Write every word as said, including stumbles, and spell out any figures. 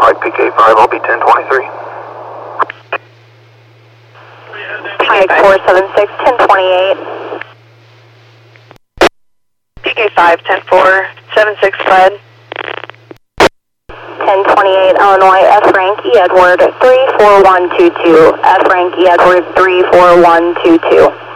Mike P K five, I'll be ten twenty-three. Mike four seven six, ten twenty-eight. P K five, ten four, seven six, sled. ten twenty-eight, Illinois, F rank E Edward, three four one two two. F rank E Edward, three four one two two.